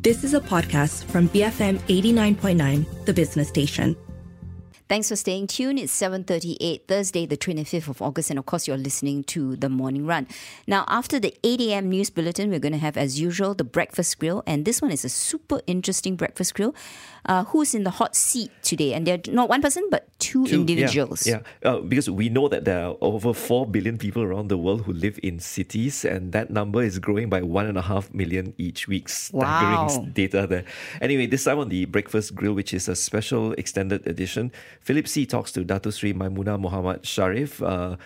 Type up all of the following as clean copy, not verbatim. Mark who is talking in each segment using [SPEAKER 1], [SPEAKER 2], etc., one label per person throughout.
[SPEAKER 1] This is a podcast from BFM 89.9, the business station.
[SPEAKER 2] Thanks for staying tuned. It's 7:38, Thursday, the 25th of August, and of course, you're listening to The Morning Run. Now, after the 8 a.m. news bulletin, we're going to have, as usual, the Breakfast Grill, and this one is a super interesting Breakfast Grill. Who's in the hot seat today? And they're not one person, but two individuals.
[SPEAKER 3] Because we know that there are over 4 billion people around the world who live in cities, and that number is growing by 1.5 million each week. Staggering data there. Anyway, this time on the Breakfast Grill, which is a special extended edition, Philip See talks to Dato Sri Maimunah Mohamad Sharif.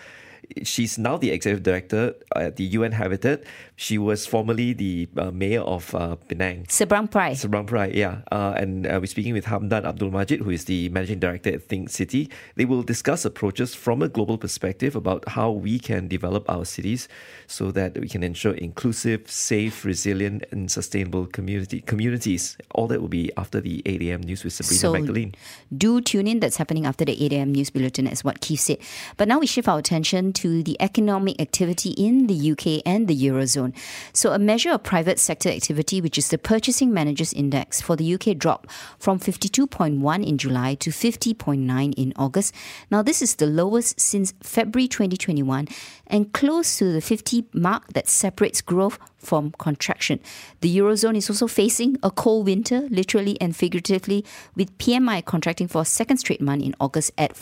[SPEAKER 3] She's now the executive director at the UN Habitat. She was formerly the mayor of Penang.
[SPEAKER 2] Seberang Perai.
[SPEAKER 3] Seberang Perai, yeah. And we're speaking with Hamdan Abdul Majid, who is the managing director at Think City. They will discuss approaches from a global perspective about how we can develop our cities so that we can ensure inclusive, safe, resilient, and sustainable communities. All that will be after the 8 a.m. news with Sabrina Magdalene.
[SPEAKER 2] Do tune in. That's happening after the 8 a.m. news bulletin, as what Keith said. But now we shift our attention to the economic activity in the UK and the Eurozone. So a measure of private sector activity, which is the Purchasing Managers Index for the UK, dropped from 52.1 in July to 50.9 in August. Now this is the lowest since February 2021 and close to the 50 mark that separates growth from contraction. The Eurozone is also facing a cold winter, literally and figuratively, with PMI contracting for a second straight month in August at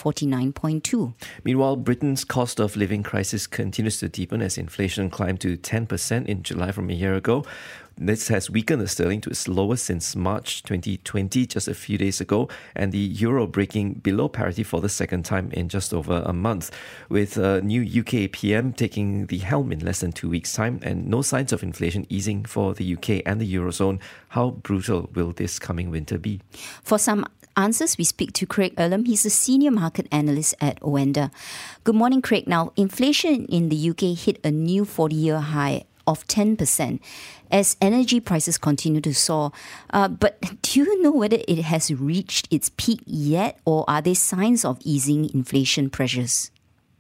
[SPEAKER 2] 49.2.
[SPEAKER 3] Meanwhile, Britain's cost of living crisis continues to deepen as inflation climbed to 10% in July from a year ago. This has weakened the sterling to its lowest since March 2020, just a few days ago, and the euro breaking below parity for the second time in just over a month. With a new UK PM taking the helm in less than 2 weeks' time and no signs of inflation easing for the UK and the Eurozone, how brutal will this coming winter be?
[SPEAKER 2] For some answers, we speak to Craig Erlam. He's a senior market analyst at Owenda. Good morning, Craig. Now, inflation in the UK hit a new 40-year high of 10% as energy prices continue to soar. But do you know whether it has reached its peak yet, or are there signs of easing inflation pressures?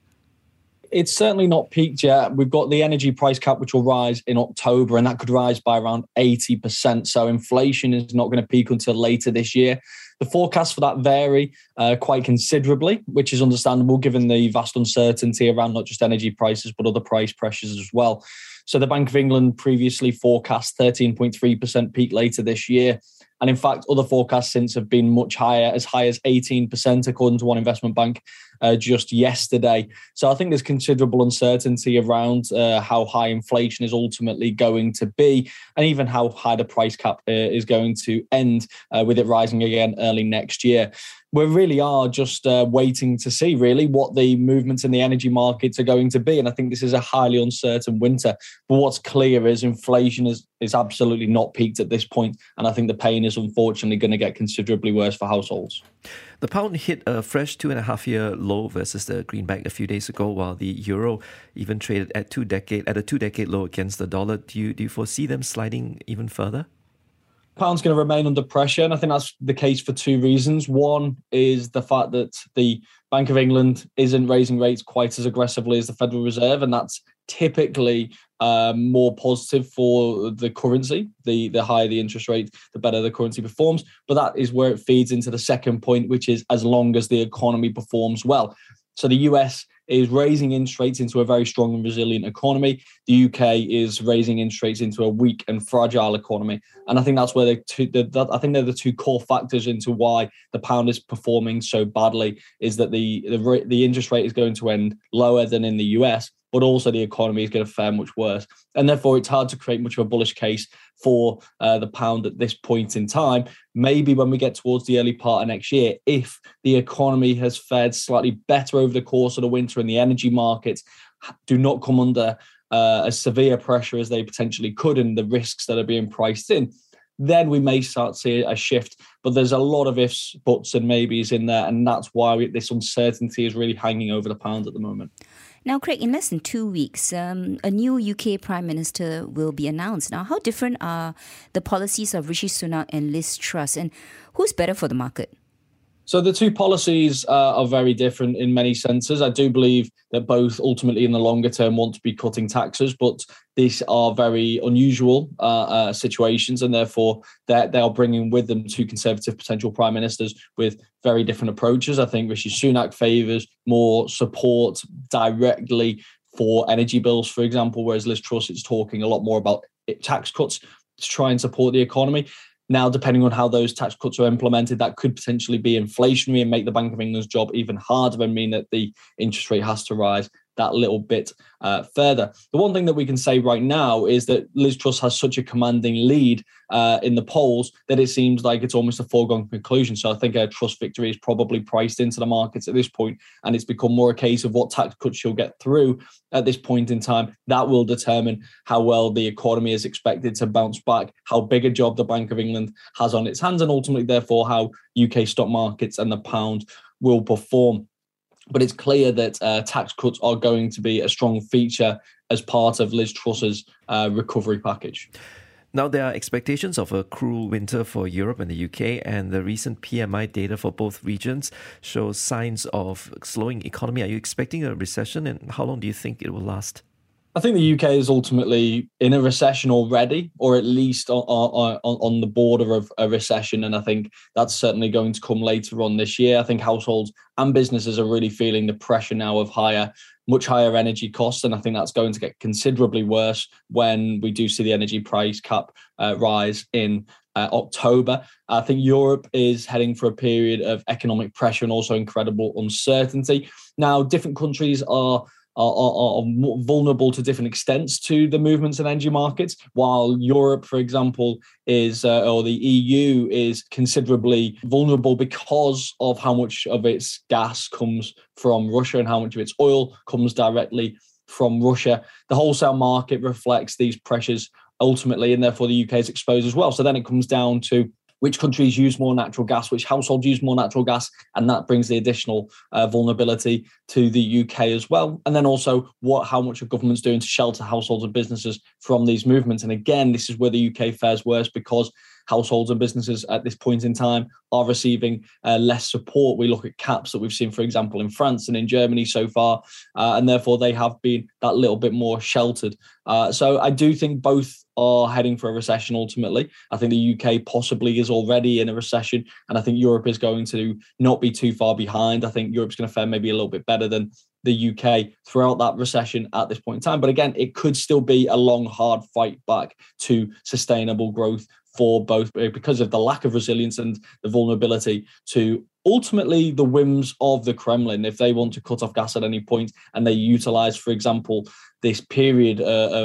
[SPEAKER 4] It's certainly not peaked yet. We've got the energy price cap, which will rise in October, and that could rise by around 80%. So inflation is not going to peak until later this year. The forecasts for that vary quite considerably, which is understandable given the vast uncertainty around not just energy prices, but other price pressures as well. So the Bank of England previously forecast 13.3% peak later this year. And in fact, other forecasts since have been much higher, as high as 18%, according to one investment bank just yesterday. So I think there's considerable uncertainty around how high inflation is ultimately going to be, and even how high the price cap is going to end, with it rising again early next year. We really are just waiting to see really what the movements in the energy markets are going to be. And I think this is a highly uncertain winter. But what's clear is inflation is absolutely not peaked at this point. And I think the pain is unfortunately going to get considerably worse for households.
[SPEAKER 3] The pound hit a fresh 2.5-year low versus the greenback a few days ago, while the euro even traded at a two-decade low against the dollar. Do you foresee them sliding even further?
[SPEAKER 4] Pound's going to remain under pressure, and I think that's the case for two reasons. One is the fact that the Bank of England isn't raising rates quite as aggressively as the Federal Reserve, and that's typically more positive for the currency. The higher the interest rate, the better the currency performs. But that is where it feeds into the second point, which is as long as the economy performs well. So the US is raising interest rates into a very strong and resilient economy. The UK is raising interest rates into a weak and fragile economy. And I think that's where I think they're the two core factors into why the pound is performing so badly, is that the interest rate is going to end lower than in the US, but also the economy is going to fare much worse. And therefore, it's hard to create much of a bullish case for the pound at this point in time. Maybe when we get towards the early part of next year, if the economy has fared slightly better over the course of the winter and the energy markets do not come under as severe pressure as they potentially could, and the risks that are being priced in, then we may start to see a shift. But there's a lot of ifs, buts and maybes in there, and that's why this uncertainty is really hanging over the pound at the moment.
[SPEAKER 2] Now, Craig, in less than 2 weeks, a new UK Prime Minister will be announced. Now, how different are the policies of Rishi Sunak and Liz Truss, and who's better for the market?
[SPEAKER 4] So the two policies are very different in many senses. I do believe that both ultimately in the longer term want to be cutting taxes, but these are very unusual situations, and therefore they are bringing with them two Conservative potential prime ministers with very different approaches. I think Rishi Sunak favours more support directly for energy bills, for example, whereas Liz Truss is talking a lot more about tax cuts to try and support the economy. Now, depending on how those tax cuts are implemented, that could potentially be inflationary and make the Bank of England's job even harder and mean that the interest rate has to rise that little bit further. The one thing that we can say right now is that Liz Truss has such a commanding lead in the polls that it seems like it's almost a foregone conclusion. So I think her Truss victory is probably priced into the markets at this point, and it's become more a case of what tax cuts she'll get through at this point in time. That will determine how well the economy is expected to bounce back, how big a job the Bank of England has on its hands, and ultimately, therefore, how UK stock markets and the pound will perform. But it's clear that tax cuts are going to be a strong feature as part of Liz Truss's recovery package.
[SPEAKER 3] Now, there are expectations of a cruel winter for Europe and the UK, and the recent PMI data for both regions shows signs of slowing economy. Are you expecting a recession, and how long do you think it will last?
[SPEAKER 4] I think the UK is ultimately in a recession already, or at least on the border of a recession. And I think that's certainly going to come later on this year. I think households and businesses are really feeling the pressure now of much higher energy costs. And I think that's going to get considerably worse when we do see the energy price cap rise in October. I think Europe is heading for a period of economic pressure and also incredible uncertainty. Now, different countries are vulnerable to different extents to the movements in energy markets, while Europe, for example, or the EU is considerably vulnerable because of how much of its gas comes from Russia and how much of its oil comes directly from Russia. The wholesale market reflects these pressures ultimately, and therefore the UK is exposed as well. So then it comes down to which countries use more natural gas, which households use more natural gas, and that brings the additional vulnerability to the UK as well. And then also how much are governments doing to shelter households and businesses from these movements. And again, this is where the UK fares worse because households and businesses at this point in time are receiving less support. We look at caps that we've seen, for example, in France and in Germany so far, and therefore they have been that little bit more sheltered. So I do think both are heading for a recession ultimately. I think the UK possibly is already in a recession, and I think Europe is going to not be too far behind. I think Europe's going to fare maybe a little bit better than the UK throughout that recession at this point in time. But again, it could still be a long, hard fight back to sustainable growth for both because of the lack of resilience and the vulnerability to ultimately the whims of the Kremlin. If they want to cut off gas at any point and they utilize, for example, this period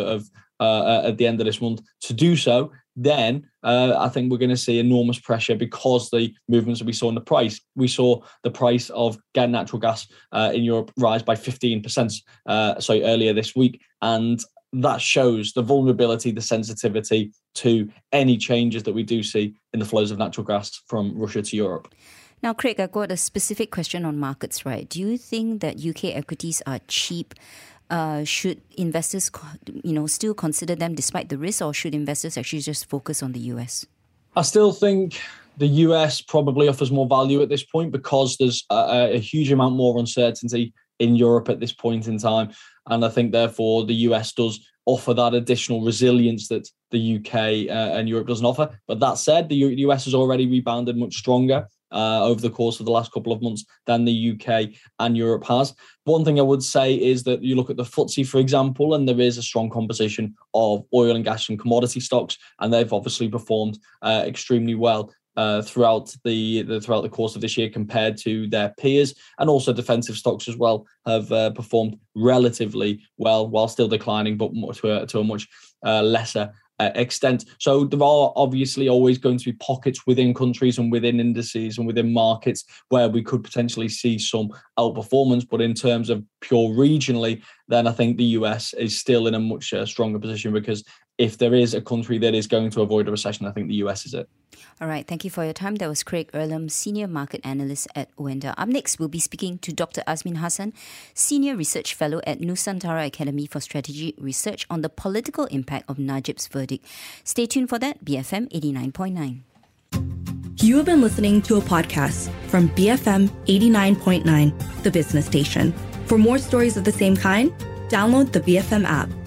[SPEAKER 4] at the end of this month to do so, then I think we're going to see enormous pressure because the movements that we saw in the price. We saw the price of natural gas in Europe rise by 15% earlier this week. And that shows the vulnerability, the sensitivity to any changes that we do see in the flows of natural gas from Russia to Europe.
[SPEAKER 2] Now, Craig, I've got a specific question on markets, right? Do you think that UK equities are cheap? Should investors, still consider them despite the risk, or should investors actually just focus on the US?
[SPEAKER 4] I still think the US probably offers more value at this point because there's a huge amount more uncertainty in Europe at this point in time. And I think, therefore, the US does offer that additional resilience that the UK and Europe doesn't offer. But that said, the US has already rebounded much stronger over the course of the last couple of months than the UK and Europe has. One thing I would say is that you look at the FTSE, for example, and there is a strong composition of oil and gas and commodity stocks, and they've obviously performed extremely well throughout the course of this year compared to their peers. And also defensive stocks as well have performed relatively well while still declining, but to a much lesser extent. So there are obviously always going to be pockets within countries and within indices and within markets where we could potentially see some outperformance. But in terms of pure regionally, then I think the US is still in a much stronger position, because if there is a country that is going to avoid a recession, I think the US is it.
[SPEAKER 2] All right. Thank you for your time. That was Craig Erlam, Senior Market Analyst at Oanda. Up next, we'll be speaking to Dr. Azmin Hassan, Senior Research Fellow at Nusantara Academy for Strategic Research, on the political impact of Najib's verdict. Stay tuned for that. BFM 89.9.
[SPEAKER 1] You have been listening to a podcast from BFM 89.9, the business station. For more stories of the same kind, download the BFM app.